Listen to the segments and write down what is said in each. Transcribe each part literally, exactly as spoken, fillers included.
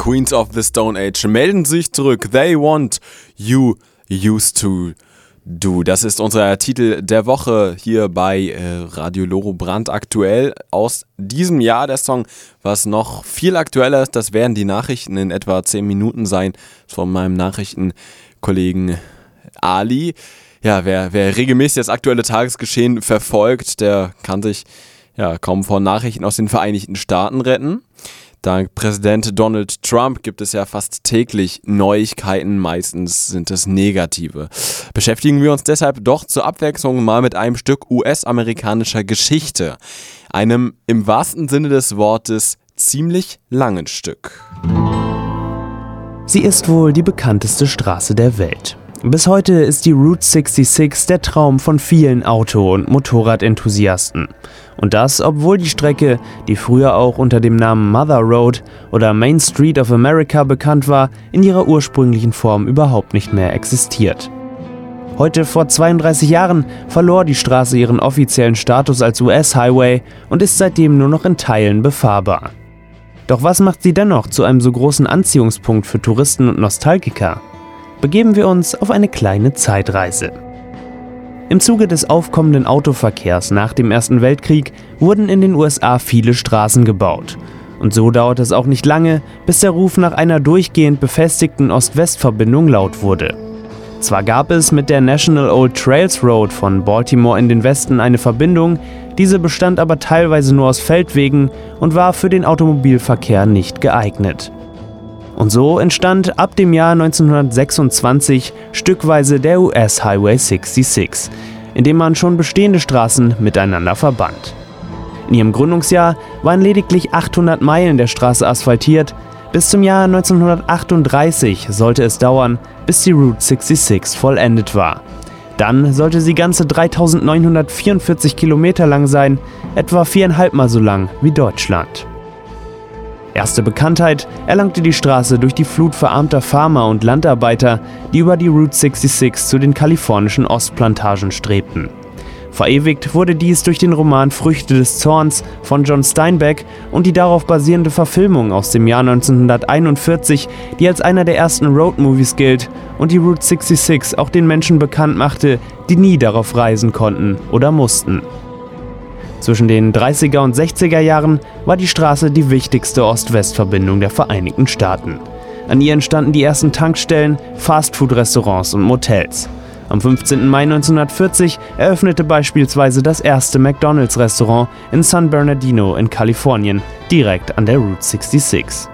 Queens of the Stone Age melden sich zurück. They want you used to do. Das ist unser Titel der Woche hier bei äh, Radio Loro brandaktuell aus diesem Jahr. Der Song, was noch viel aktueller ist, das werden die Nachrichten in etwa zehn Minuten sein von meinem Nachrichtenkollegen Ali. Ja, wer, wer regelmäßig das aktuelle Tagesgeschehen verfolgt, der kann sich ja kaum vor Nachrichten aus den Vereinigten Staaten retten. Dank Präsident Donald Trump gibt es ja fast täglich Neuigkeiten, meistens sind es negative. Beschäftigen wir uns deshalb doch zur Abwechslung mal mit einem Stück U S-amerikanischer Geschichte. Einem im wahrsten Sinne des Wortes ziemlich langen Stück. Sie ist wohl die bekannteste Straße der Welt. Bis heute ist die Route sechsundsechzig der Traum von vielen Auto- und Motorradenthusiasten. Und das, obwohl die Strecke, die früher auch unter dem Namen Mother Road oder Main Street of America bekannt war, in ihrer ursprünglichen Form überhaupt nicht mehr existiert. Heute vor zweiunddreißig Jahren verlor die Straße ihren offiziellen Status als U S-Highway und ist seitdem nur noch in Teilen befahrbar. Doch was macht sie dennoch zu einem so großen Anziehungspunkt für Touristen und Nostalgiker? Begeben wir uns auf eine kleine Zeitreise. Im Zuge des aufkommenden Autoverkehrs nach dem Ersten Weltkrieg wurden in den U S A viele Straßen gebaut. Und so dauerte es auch nicht lange, bis der Ruf nach einer durchgehend befestigten Ost-West-Verbindung laut wurde. Zwar gab es mit der National Old Trails Road von Baltimore in den Westen eine Verbindung, diese bestand aber teilweise nur aus Feldwegen und war für den Automobilverkehr nicht geeignet. Und so entstand ab dem Jahr neunzehnhundertsechsundzwanzig stückweise der U S Highway sechsundsechzig, in dem man schon bestehende Straßen miteinander verband. In ihrem Gründungsjahr waren lediglich achthundert Meilen der Straße asphaltiert. Bis zum Jahr neunzehnhundertachtunddreißig sollte es dauern, bis die Route sechsundsechzig vollendet war. Dann sollte sie ganze dreitausendneunhundertvierundvierzig Kilometer lang sein, etwa viereinhalb Mal so lang wie Deutschland. Erste Bekanntheit erlangte die Straße durch die Flut verarmter Farmer und Landarbeiter, die über die Route sechsundsechzig zu den kalifornischen Ostplantagen strebten. Verewigt wurde dies durch den Roman Früchte des Zorns von John Steinbeck und die darauf basierende Verfilmung aus dem Jahr neunzehnhunderteinundvierzig, die als einer der ersten Roadmovies gilt und die Route sechsundsechzig auch den Menschen bekannt machte, die nie darauf reisen konnten oder mussten. Zwischen den dreißiger und sechziger Jahren war die Straße die wichtigste Ost-West-Verbindung der Vereinigten Staaten. An ihr entstanden die ersten Tankstellen, Fastfood-Restaurants und Motels. Am fünfzehnten Mai neunzehnhundertvierzig eröffnete beispielsweise das erste McDonald's-Restaurant in San Bernardino in Kalifornien, direkt an der Route sechsundsechzig.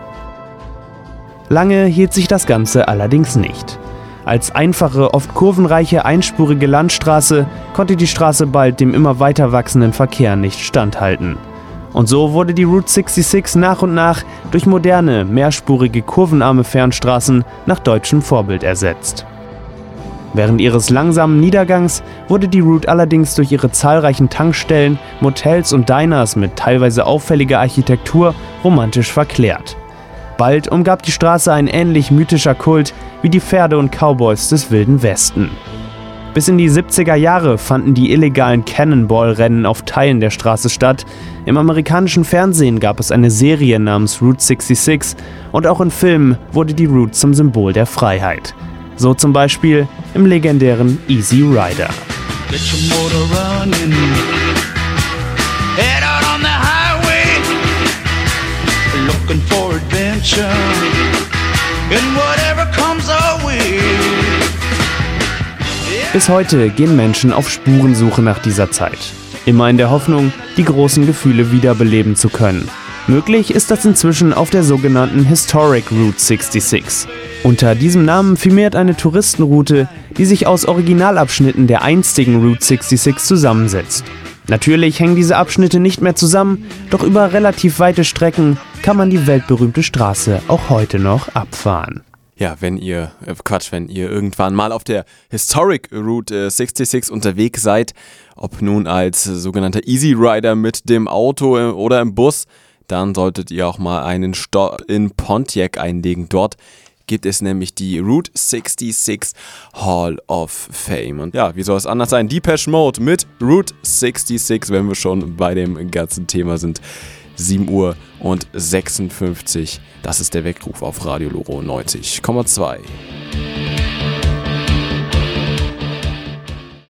Lange hielt sich das Ganze allerdings nicht. Als einfache, oft kurvenreiche, einspurige Landstraße konnte die Straße bald dem immer weiter wachsenden Verkehr nicht standhalten. Und so wurde die Route sechsundsechzig nach und nach durch moderne, mehrspurige, kurvenarme Fernstraßen nach deutschem Vorbild ersetzt. Während ihres langsamen Niedergangs wurde die Route allerdings durch ihre zahlreichen Tankstellen, Motels und Diners mit teilweise auffälliger Architektur romantisch verklärt. Bald umgab die Straße ein ähnlich mythischer Kult wie die Pferde und Cowboys des Wilden Westen. Bis in die siebziger Jahre fanden die illegalen Cannonball-Rennen auf Teilen der Straße statt. Im amerikanischen Fernsehen gab es eine Serie namens Route sechsundsechzig und auch in Filmen wurde die Route zum Symbol der Freiheit. So zum Beispiel im legendären Easy Rider. Get your motor running. Head out on the highway. Looking for adventure. And whatever comes our way. Bis heute gehen Menschen auf Spurensuche nach dieser Zeit. Immer in der Hoffnung, die großen Gefühle wiederbeleben zu können. Möglich ist das inzwischen auf der sogenannten Historic Route sechsundsechzig. Unter diesem Namen firmiert eine Touristenroute, die sich aus Originalabschnitten der einstigen Route sechsundsechzig zusammensetzt. Natürlich hängen diese Abschnitte nicht mehr zusammen, doch über relativ weite Strecken kann man die weltberühmte Straße auch heute noch abfahren. Ja, wenn ihr, äh Quatsch, wenn ihr irgendwann mal auf der Historic Route äh, sechsundsechzig unterwegs seid, ob nun als äh, sogenannter Easy Rider mit dem Auto äh, oder im Bus, dann solltet ihr auch mal einen Stopp in Pontiac einlegen. Dort gibt es nämlich die Route sechsundsechzig Hall of Fame. Und ja, wie soll es anders sein? Depeche Mode mit Route sechsundsechzig, wenn wir schon bei dem ganzen Thema sind. sieben Uhr und sechsundfünfzig. Das ist der Weckruf auf Radio Loro neunzig Komma zwei.